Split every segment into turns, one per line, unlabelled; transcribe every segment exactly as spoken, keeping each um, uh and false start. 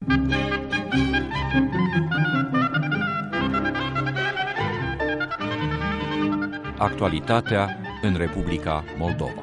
Actualitatea în Republica Moldova.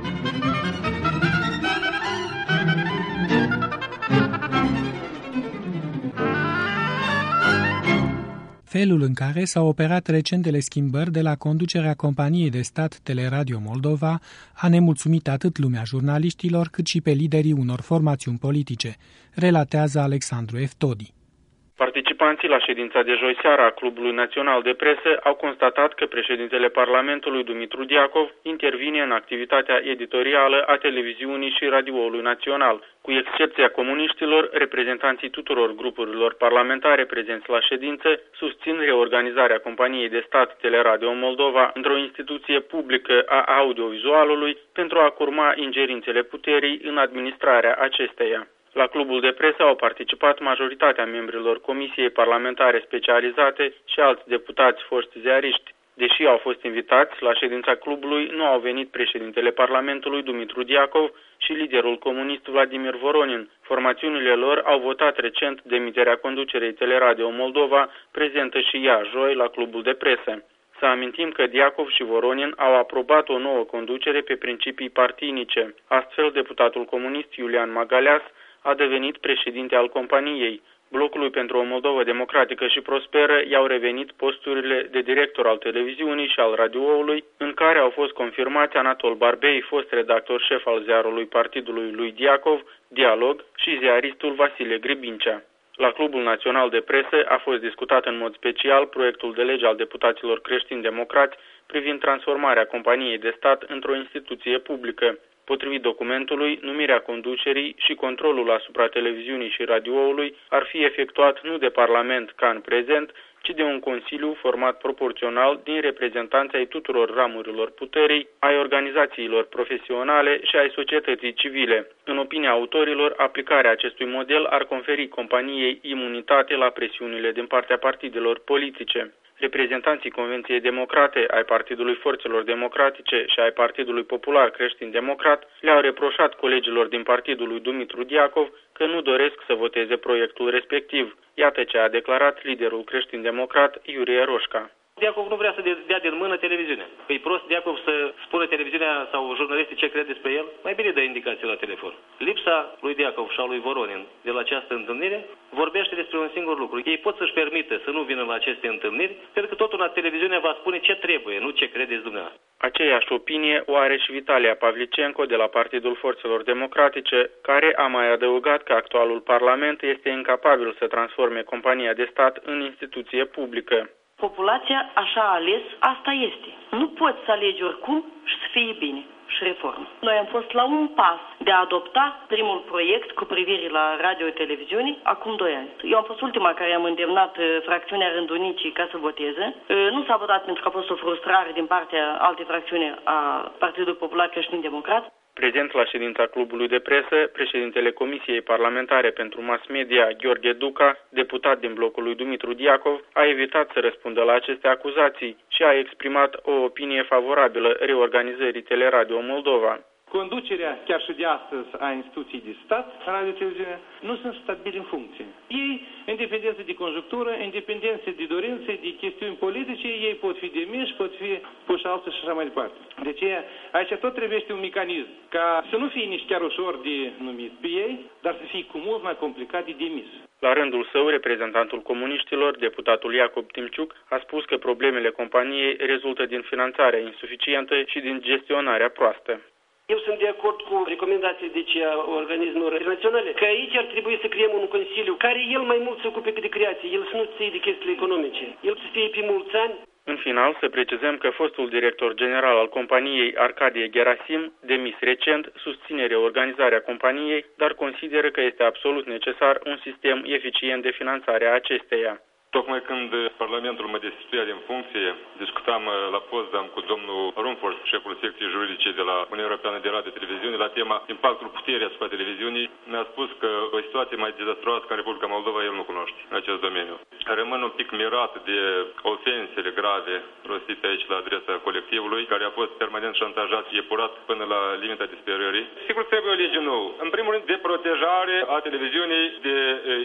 Felul în care s-au operat recentele schimbări de la conducerea companiei de stat Teleradio Moldova a nemulțumit atât lumea jurnaliștilor cât și pe liderii unor formațiuni politice, relatează Alexandru Eftodi.
Participanții la ședința de joi seara a Clubului Național de Presă au constatat că președintele Parlamentului, Dumitru Diacov, intervine în activitatea editorială a televiziunii și radioului național. Cu excepția comuniștilor, reprezentanții tuturor grupurilor parlamentare prezenți la ședință susțin reorganizarea companiei de stat Teleradio Moldova într-o instituție publică a audiovizualului pentru a curma ingerințele puterii în administrarea acesteia. La clubul de presă au participat majoritatea membrilor Comisiei Parlamentare Specializate și alți deputați foști ziariști. Deși au fost invitați, la ședința clubului nu au venit președintele Parlamentului Dumitru Diacov și liderul comunist Vladimir Voronin. Formațiunile lor au votat recent demiterea conducerii Teleradio Moldova, prezentă și ea joi la clubul de presă. Să amintim că Diacov și Voronin au aprobat o nouă conducere pe principii partinice. Astfel, deputatul comunist Iulian Magaleas a devenit președinte al companiei. Blocului pentru o Moldovă democratică și prosperă i-au revenit posturile de director al televiziunii și al radioului, în care au fost confirmați Anatol Barbei, fost redactor șef al ziarului partidului lui Diacov, Dialog, și ziaristul Vasile Gribincea. La Clubul Național de Presă a fost discutat în mod special proiectul de lege al deputaților creștini-democrați privind transformarea companiei de stat într-o instituție publică. Potrivit documentului, numirea conducerii și controlul asupra televiziunii și radioului ar fi efectuat nu de Parlament ca în prezent, ci de un consiliu format proporțional din reprezentanții ai tuturor ramurilor puterii, ai organizațiilor profesionale și ai societății civile. În opinia autorilor, aplicarea acestui model ar conferi companiei imunitate la presiunile din partea partidelor politice. Reprezentanții Convenției Democrate ai Partidului Forțelor Democratice și ai Partidului Popular Creștin-Democrat le-au reproșat colegilor din partidul lui Dumitru Diacov că nu doresc să voteze proiectul respectiv. Iată ce a declarat liderul creștin-democrat Iurie Roșca.
Diacov nu vrea să dea din mână televiziunea. E prost Diacov să spună televiziunea sau jurnalistii ce crede despre el? Mai bine dă indicații la telefon. Lipsa lui Diacov și a lui Voronin de la această întâlnire vorbește despre un singur lucru. Ei pot să-și permită să nu vină la aceste întâlniri, pentru că totul la televiziune va spune ce trebuie, nu ce credeți dumneavoastră.
Aceeași opinie o are și Vitalia Pavlicenko de la Partidul Forțelor Democratice, care a mai adăugat că actualul Parlament este incapabil să transforme compania de stat în instituție publică.
Populația așa a ales, asta este. Nu poți să alegi oricum și să fie bine și reformă. Noi am fost la un pas de a adopta primul proiect cu privire la radio-televiziune acum doi ani. Eu am fost ultima care am îndemnat fracțiunea Rândunicii ca să voteze. Nu s-a votat pentru că a fost o frustrare din partea alte fracțiuni a Partidului Popular Creștin-Democrat.
Prezent la ședința clubului de presă, președintele Comisiei Parlamentare pentru Mass Media, Gheorghe Duca, deputat din blocul lui Dumitru Diacov, a evitat să răspundă la aceste acuzații și a exprimat o opinie favorabilă reorganizării Teleradio Moldova.
Conducerea, chiar și de astăzi, a instituției de stat, radio-televiziune, nu sunt stabili în funcție. Ei, independență de conjunctură, independență de dorințe, de chestiuni politice, ei pot fi demiși, pot fi puși alții și așa mai departe. Deci aici tot trebuie un mecanism, ca să nu fie nici chiar ușor de numit pe ei, dar să fie cu mult mai complicat de demis.
La rândul său, reprezentantul comuniștilor, deputatul Iacob Timciuc, a spus că problemele companiei rezultă din finanțarea insuficientă și din gestionarea proastă.
Eu sunt de acord cu recomendațiile deci, a organismelor internaționale, că aici ar trebui să creăm un consiliu care el mai mult se ocupe de creație, el să nu ție de chestiile economice, el să fie pe mulți ani.
În final, să precizăm că fostul director general al companiei, Arcadie Gerasim, demis recent, susține reorganizarea companiei, dar consideră că este absolut necesar un sistem eficient de finanțare a acesteia.
Tocmai când Parlamentul mă destituia din funcție, discutam la Potsdam cu domnul Rumford, șeful secției juridice de la Uniunea Europeană de Radio-Televiziune, la tema impactul puterii asupra televiziunii. Mi-a spus că o situație mai dezastruoasă ca Republica Moldova el nu cunoaște în acest domeniu. Rămân un pic mirat de ofensele grave rostite aici la adresa colectivului, care a fost permanent șantajat și epurat până la limita disperării. Sigur, trebuie o lege nouă. În primul rând, de protejare a televiziunii de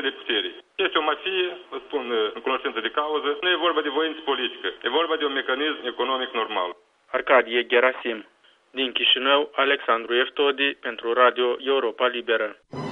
ale puterii. Este o mafie, vă spun în cunoștință de cauză, nu e vorba de voință politică, e vorba de un mecanism economic normal.
Arcadie Gerasim. Din Chișinău, Alexandru Eftodi pentru Radio Europa Liberă.